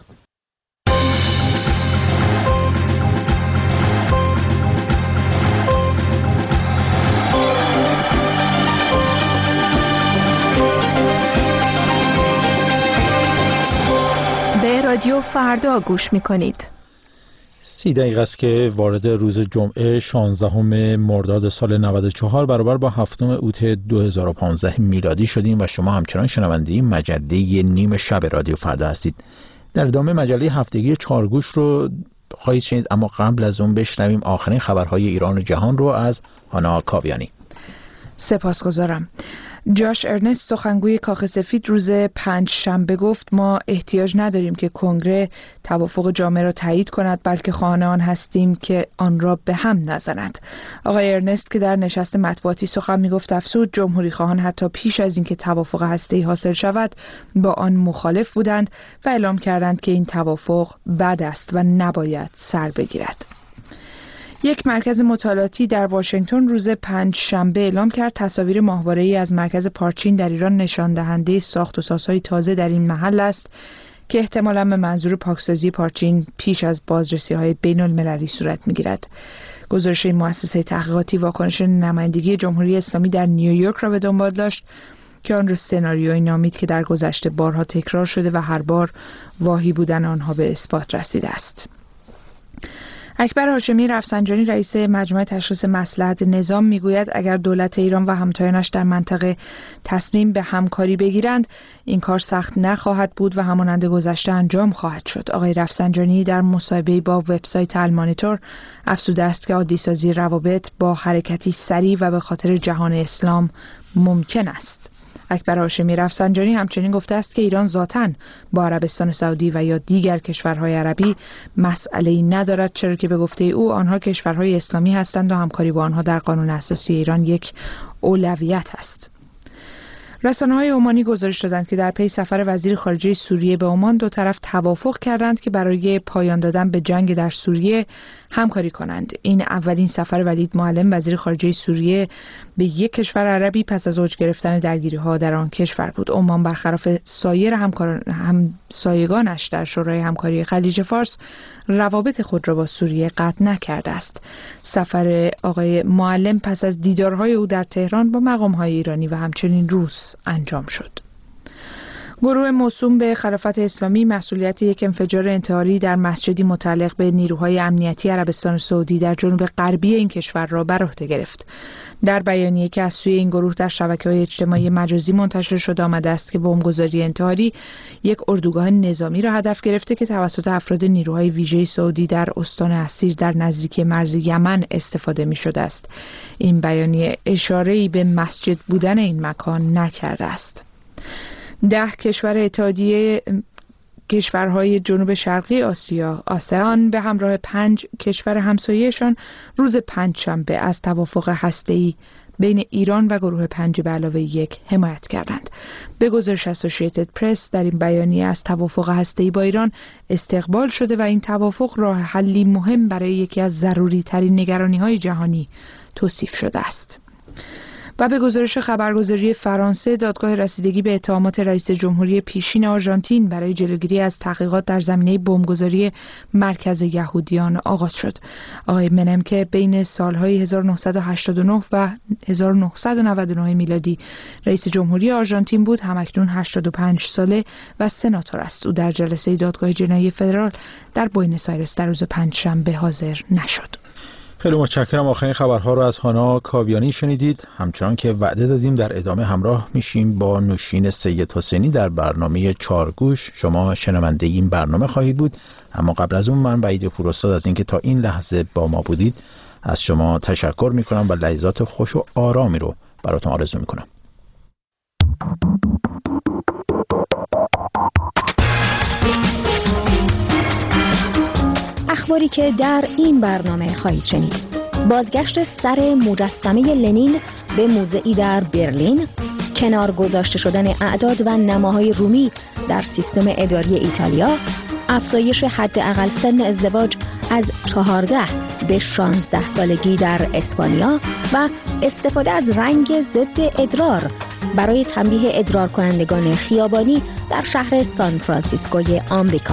رادیو فردا گوش میکنید. سی دقیقه است که وارد روز جمعه شانزدهم مرداد سال نود و چهار برابر با هفتم اوت دو هزار و پانزده میلادی شدیم و شما همچنان شنونده مجله نیم شب رادیو فردا هستید. در ادامه مجله هفتگی چارگوش رو خواهید شنید، اما قبل از اون بشنویم آخرین خبرهای ایران و جهان رو از هانا کاویانی. سپاسگزارم. جاش ارنست سخنگوی کاخ سفید روز پنج شنبه گفت ما احتیاج نداریم که کنگره توافق جامع را تایید کند، بلکه خواهان آن هستیم که آن را به هم نزند. آقای ارنست که در نشست مطبوعاتی سخن میگفت افزود جمهوری خواهان حتی پیش از اینکه توافق هسته‌ای حاصل شود با آن مخالف بودند و اعلام کردند که این توافق بد است و نباید سر بگیرد. یک مرکز مطالعاتی در واشنگتن روز پنج شنبه اعلام کرد تصاویر ماهواره‌ای از مرکز پارچین در ایران نشان دهنده ساخت و سازهای تازه در این محل است که احتمالاً به منظور پاکسازی پارچین پیش از بازرسی‌های بین‌المللی صورت می‌گیرد. گزارش این مؤسسه تحقیقاتی واکنش نمایندگی جمهوری اسلامی در نیویورک را به دنبال داشت که آن را سناریویی نامید که در گذشته بارها تکرار شده و هر بار واهی بودن آنها به اثبات رسیده است. اکبر هاشمی رفسنجانی رئیس مجمع تشخیص مصلحت نظام میگوید اگر دولت ایران و همتایانش در منطقه تصمیم به همکاری بگیرند این کار سخت نخواهد بود و همانند گذشته انجام خواهد شد. آقای رفسنجانی در مصاحبه‌ای با وبسایت المانیتور افزوده است که عادی‌سازی روابط با حرکتی سریع و به خاطر جهان اسلام ممکن است. اکبر هاشمی رفسنجانی همچنین گفته است که ایران ذاتاً با عربستان سعودی و یا دیگر کشورهای عربی مسئله‌ای ندارد، چرا که به گفته او آنها کشورهای اسلامی هستند و همکاری با آنها در قانون اساسی ایران یک اولویت است. رسانه‌های عمانی گزارش دادند که در پی سفر وزیر خارجه سوریه به عمان دو طرف توافق کردند که برای پایان دادن به جنگ در سوریه همکاری کنند. این اولین سفر ولید معلم وزیر خارجه سوریه به یک کشور عربی پس از اوج گرفتن درگیری‌ها در آن کشور بود. عمان برخلاف سایر همکاران همسایگانش در شورای همکاری خلیج فارس روابط خود را با سوریه قطع نکرده است. سفر آقای معلم پس از دیدارهای او در تهران با مقام‌های ایرانی و همچنین روس انجام شد. گروه موسوم به خلافت اسلامی مسئولیت یک انفجار انتحاری در مسجدی متعلق به نیروهای امنیتی عربستان سعودی در جنوب غربی این کشور را بر عهده گرفت. در بیانیه‌ای که از سوی این گروه در شبکه‌های اجتماعی مجازی منتشر شده آمده است که بمبگذاری انتحاری یک اردوگاه نظامی را هدف گرفته که توسط افراد نیروهای ویژه سعودی در استان اسیر در نزدیکی مرز یمن استفاده می‌شده است. این بیانیه اشاره‌ای به مسجد بودن این مکان نکرده است. ده کشور اتحادیه کشورهای جنوب شرقی آسیا آسیان به همراه پنج کشور همسایه‌شان روز پنجشنبه از توافق هسته‌ای بین ایران و گروه پنج به علاوه یک حمایت کردند. به گزارش اسوسییتد پرس در این بیانیه از توافق هسته‌ای با ایران استقبال شده و این توافق راه حلی مهم برای یکی از ضروری ترین نگرانی‌های جهانی توصیف شده است. و به گزارش خبرگزاری فرانسه دادگاه رسیدگی به اتهامات رئیس جمهوری پیشین آرژانتین برای جلوگیری از تحقیقات در زمینه بمبگذاری مرکز یهودیان آغاز شد. آقای منم که بین سالهای هزار و نهصد و هشتاد و نه و هزار و نهصد و نود و نه میلادی رئیس جمهوری آرژانتین بود، همکنون هشتاد و پنج ساله و سناتور است. او در جلسه دادگاه جنایی فدرال در بوئنوس آیرس در روز پنجشنبه حاضر نشد. خیلی متشکرم. آخرین خبرها رو از هانا کاویانی شنیدید. همچنان که وعده دادیم در ادامه همراه میشیم با نوشین سید حسینی در برنامه چارگوش. شما شنونده این برنامه خواهید بود، اما قبل از اون من وحید پوراستاد از اینکه تا این لحظه با ما بودید از شما تشکر میکنم و لحظات خوش و آرامی رو براتون آرزو میکنم. اخباری که در این برنامه خواهید شنید: بازگشت سر مجسمه لنین به موزه‌ای در برلین، کنار گذاشته شدن اعداد و نماهای رومی در سیستم اداری ایتالیا، افزایش حداقل سن ازدواج از چهارده به شانزده سالگی در اسپانیا و استفاده از رنگ ضد ادرار برای تنبیه ادرار کنندگان خیابانی در شهر سان فرانسیسکوی آمریکا.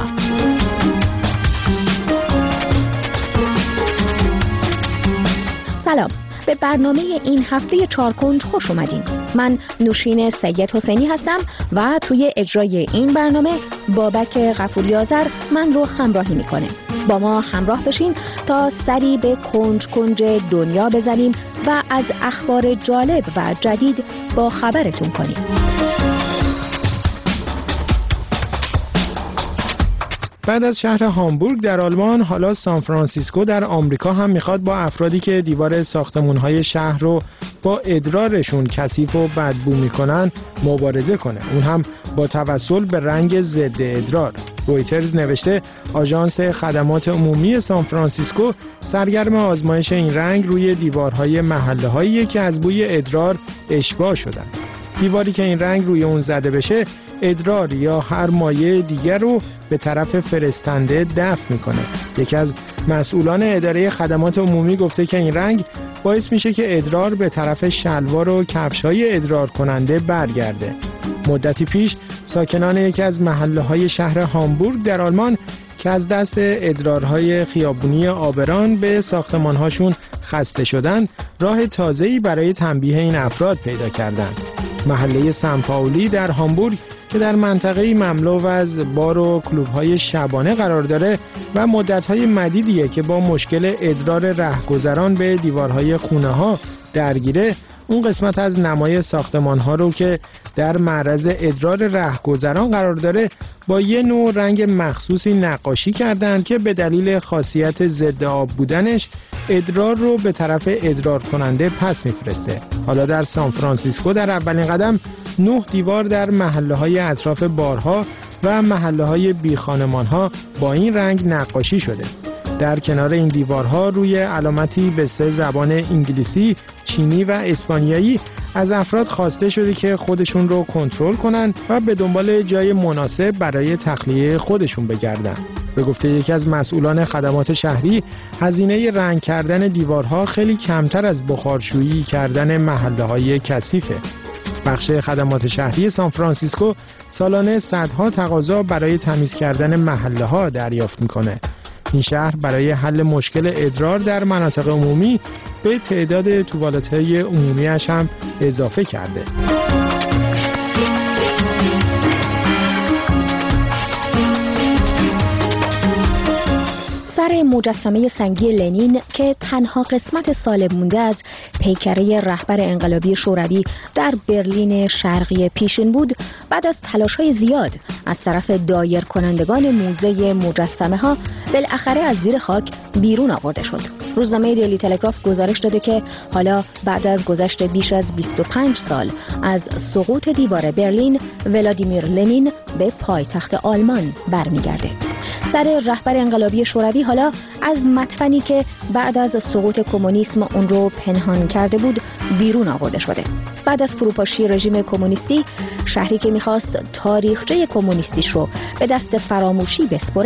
سلام، به برنامه این هفته چارکنج خوش اومدین. من نوشین سید حسینی هستم و توی اجرای این برنامه بابک غفوری آذر من رو همراهی میکنه. با ما همراه بشین تا سری به کنج کنج دنیا بزنیم و از اخبار جالب و جدید با خبرتون کنیم. بعد از شهر هامبورگ در آلمان، حالا سان فرانسیسکو در آمریکا هم میخواد با افرادی که دیوار ساختمان‌های شهر رو با ادرارشون کثیف و بدبو میکنن مبارزه کنه، اون هم با توسل به رنگ ضد ادرار. رویترز نوشته آژانس خدمات عمومی سان فرانسیسکو سرگرم آزمایش این رنگ روی دیوارهای محله‌هایی که از بوی ادرار اشباع شدن. دیواری که این رنگ روی اون زده بشه ادرار یا هر مایع دیگر رو به طرف فرستنده دفع میکنه. یکی از مسئولان اداره خدمات عمومی گفته که این رنگ باعث میشه که ادرار به طرف شلوار و کفش‌های ادرار کننده برگرده. مدتی پیش ساکنان یکی از محله‌های شهر هامبورگ در آلمان که از دست ادرارهای خیابونی آبران به ساختمان‌هاشون خسته شدند، راه تازه‌ای برای تنبیه این افراد پیدا کردند. محله سن پائولی در هامبورگ که در منطقه‌ای مملو از بار و کلوب‌های شبانه قرار داره و مدت‌های مدیدیه که با مشکل ادرار رهگذران به دیوارهای خونه‌ها درگیره، اون قسمت از نمای ساختمان‌ها رو که در معرض ادرار رهگذران قرار داره با یه نوع رنگ مخصوصی نقاشی کردند که به دلیل خاصیت ضد آب بودنش ادرار رو به طرف ادرار کننده پس میفرسته. حالا در سان فرانسیسکو در اولین قدم نه دیوار در محله‌های اطراف بارها و محله‌های بی خانمان‌ها با این رنگ نقاشی شده. در کنار این دیوارها روی علامتی به سه زبان انگلیسی، چینی و اسپانیایی از افراد خواسته شده که خودشون رو کنترل کنن و به دنبال جای مناسب برای تخلیه خودشون بگردن. به گفته یکی از مسئولان خدمات شهری، هزینه رنگ کردن دیوارها خیلی کمتر از بخارشویی کردن محله‌های کثیفه. بخش خدمات شهری سان فرانسیسکو سالانه صدها تقاضا برای تمیز کردن محله‌ها دریافت میکنه. این شهر برای حل مشکل ادرار در مناطق عمومی به تعداد توالت‌های عمومیش هم اضافه کرده. سر مجسمه سنگی لنین که تنها قسمت سالم مونده از پیکره رهبر انقلابی شوروی در برلین شرقی پیشین بود، بعد از تلاش‌های زیاد از طرف دایر کنندگان موزه مجسمه ها بالاخره از زیر خاک بیرون آورده شد. روزنامه دیلی تلگراف گزارش داده که حالا بعد از گذشت بیش از بیست و پنج سال از سقوط دیوار برلین، ولادیمیر لنین به پایتخت آلمان برمیگرده. سر رهبر انقلابی شوروی حالا از مدفنی که بعد از سقوط کمونیسم اون رو پنهان کرده بود بیرون آورده شده. بعد از فروپاشی رژیم کمونیستی، شهری که میخواست تاریخچه کمونیستیش رو به دست فراموشی بسپره،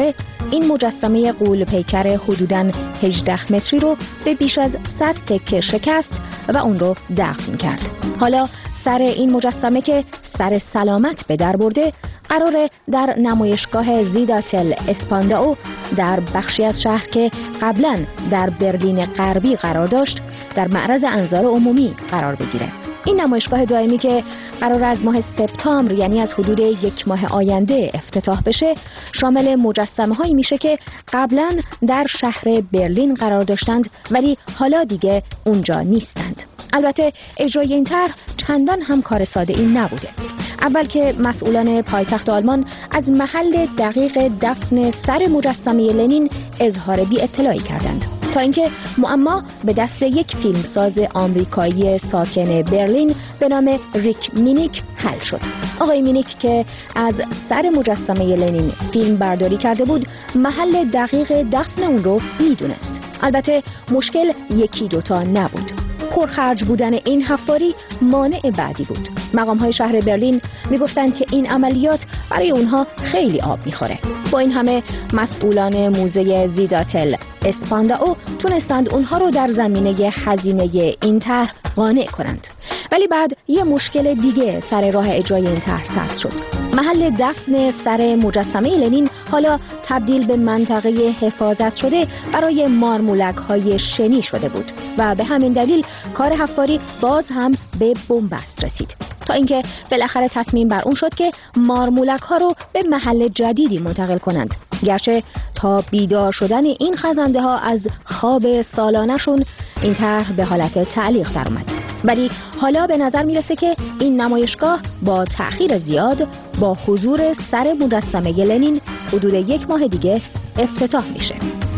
این مجسمه غول پیکر حدوداً هجده متری رو به بیش از صد تکه شکست و اون رو دفن کرد. حالا سر این مجسمه که سر سلامت به در برده قراره در نمایشگاه زیداتل اسپانداو در بخشی از شهر که قبلاً در برلین غربی قرار داشت در معرض انظار عمومی قرار بگیره. این نمایشگاه دائمی که قرار از ماه سپتامبر یعنی از حدود یک ماه آینده افتتاح بشه شامل مجسمه هایی میشه که قبلا در شهر برلین قرار داشتند ولی حالا دیگه اونجا نیستند. البته اجرای این طرح چندان هم کار ساده این نبوده. اول که مسئولان پایتخت آلمان از محل دقیق دفن سر مجسمه لنین اظهار بی اطلاعی کردند تا اینکه معما به دست یک فیلمساز آمریکایی ساکن برلین به نام ریک مینیک حل شد. آقای مینیک که از سر مجسمه لنین فیلم برداری کرده بود محل دقیق دفن اون رو میدونست. البته مشکل یکی دوتا نبود. پرخرج بودن این حفاری مانع بعدی بود. مقام‌های شهر برلین میگفتند که این عملیات برای اونها خیلی آب میخوره. با این همه مسئولان موزه زیداتل اسپانداو تونستند اونها رو در زمینه هزینه این طرح قانع کنند. ولی بعد یه مشکل دیگه سر راه اجرای این طرح سبز شد. محل دفن سر مجسمه لنین حالا تبدیل به منطقه حفاظت شده برای مارمولک‌های شنی شده بود و به همین دلیل کار حفاری باز هم به بنبست رسید تا اینکه بالاخره تصمیم بر اون شد که مارمولک‌ها رو به محل جدیدی منتقل کنند. گرچه تا بیدار شدن این خزنده ها از خواب سالانشون این طرح به حالت تعلیق در اومد. ولی حالا به نظر میرسه که این نمایشگاه با تأخیر زیاد با حضور سر مجسمه لنین حدود یک ماه دیگه افتتاح میشه.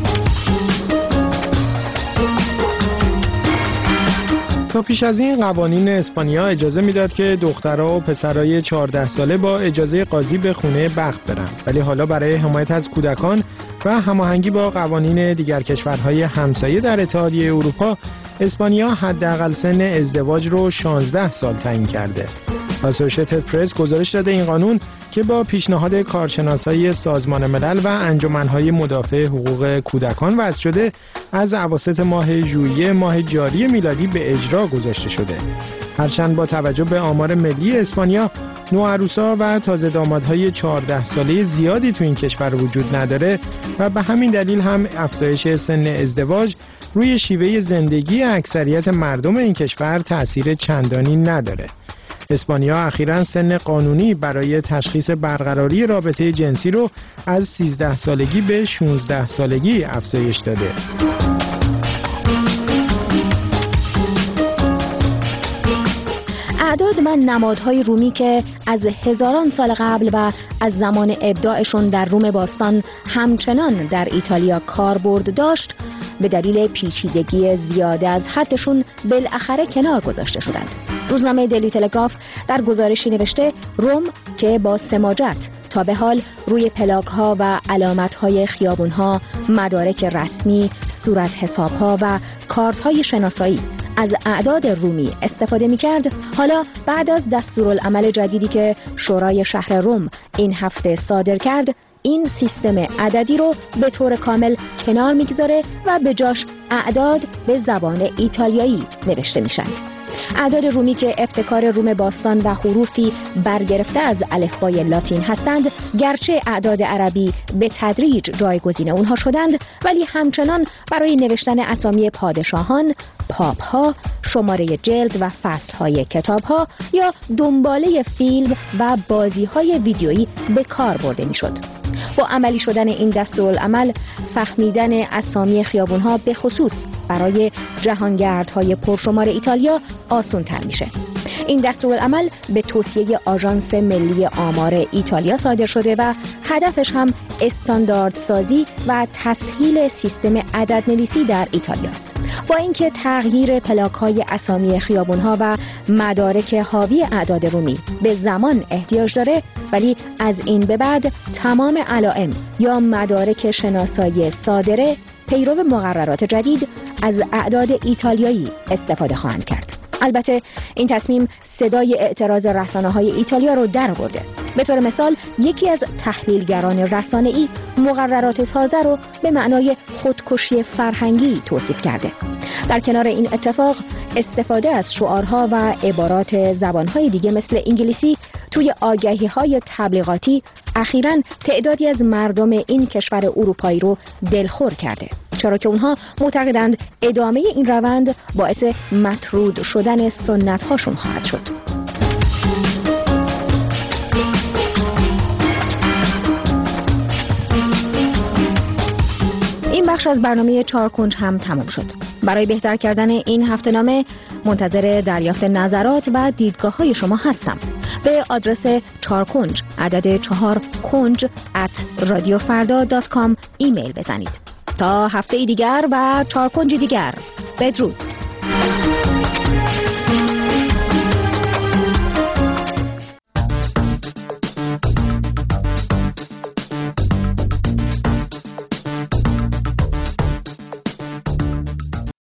تا پیش از این قوانین اسپانیا اجازه میداد که دخترها و پسرای چهارده ساله با اجازه قاضی به خونه بخت برن، ولی حالا برای حمایت از کودکان و هماهنگی با قوانین دیگر کشورهای همسایه در اتحادیه اروپا اسپانیا حداقل سن ازدواج رو شانزده سال تعیین کرده. اسوسییتد پرس گزارش داده این قانون که با پیشنهاد کارشناسای سازمان ملل و انجمنهای مدافع حقوق کودکان وضع شده از اواسط ماه ژوئیه ماه جاری میلادی به اجرا گذاشته شده. هرچند با توجه به آمار ملی اسپانیا نوعروسا و تازه دامادهای چهارده ساله زیادی تو این کشور وجود نداره و به همین دلیل هم افزایش سن ازدواج روی شیوه زندگی اکثریت مردم این کشور تأثیر چندانی نداره. اسپانیا اخیراً سن قانونی برای تشخیص برقراری رابطه جنسی رو از سیزده سالگی به شانزده سالگی افزایش داده. اعداد و نمادهای رومی که از هزاران سال قبل و از زمان ابداعشون در روم باستان همچنان در ایتالیا کاربرد داشت به دلیل پیچیدگی زیاده از حدشون بالاخره کنار گذاشته شدند. روزنامه دیلی تلگراف در گزارشی نوشته روم که با سماجت تا به حال روی پلاک‌ها و علامت‌های خیابون‌ها، مدارک رسمی، صورت حساب‌ها و کارت‌های شناسایی از اعداد رومی استفاده می‌کرد، حالا بعد از دستورالعمل جدیدی که شورای شهر روم این هفته صادر کرد این سیستم عددی رو به طور کامل کنار میگذاره و به جاش اعداد به زبان ایتالیایی نوشته میشن. اعداد رومی که ابتکار روم باستان و حروفی برگرفته از الفبای لاتین هستند، گرچه اعداد عربی به تدریج جایگزین اونها شدند، ولی همچنان برای نوشتن اسامی پادشاهان، پاپ‌ها، شماره جلد و فصل‌های کتاب‌ها یا دنباله فیلم و بازی‌های ویدیویی به کار برده می‌شد. با عملی شدن این دستورالعمل فهمیدن اسامی خیابون‌ها به خصوص برای جهانگردهای پرشمار ایتالیا آسان‌تر میشه. این دستورالعمل به توصیه آژانس ملی آمار ایتالیا صادر شده و هدفش هم استانداردسازی و تسهیل سیستم عددنویسی در ایتالیا است. با اینکه تغییر پلاک‌های اسامی خیابون‌ها و مدارک حاوی اعداد رومی به زمان احتیاج داره، ولی از این به بعد تمام علائم یا مدارک شناسایی صادره پیرو مقررات جدید از اعداد ایتالیایی استفاده خواهند کرد. البته این تصمیم صدای اعتراض رسانه‌های ایتالیا رو درآورده. به طور مثال یکی از تحلیلگران رسانه‌ای مقررات تازه رو به معنای خودکشی فرهنگی توصیف کرده. در کنار این اتفاق استفاده از شعارها و عبارات زبانهای دیگه مثل انگلیسی توی آگهی‌های تبلیغاتی اخیراً تعدادی از مردم این کشور اروپایی رو دلخور کرده، چرا که اونها معتقدند ادامه این روند باعث مطرود شدن سنت‌هاشون خواهد شد. این بخش از برنامه چهار کنج هم تمام شد. برای بهتر کردن این هفته‌نامه منتظر دریافت نظرات و دیدگاه‌های شما هستم. به آدرس چهار کنج عدد چهار کنج ات رادیو فردا دات کام ایمیل بزنید. تا هفته دیگر و چهار کنج دیگر، بدرود.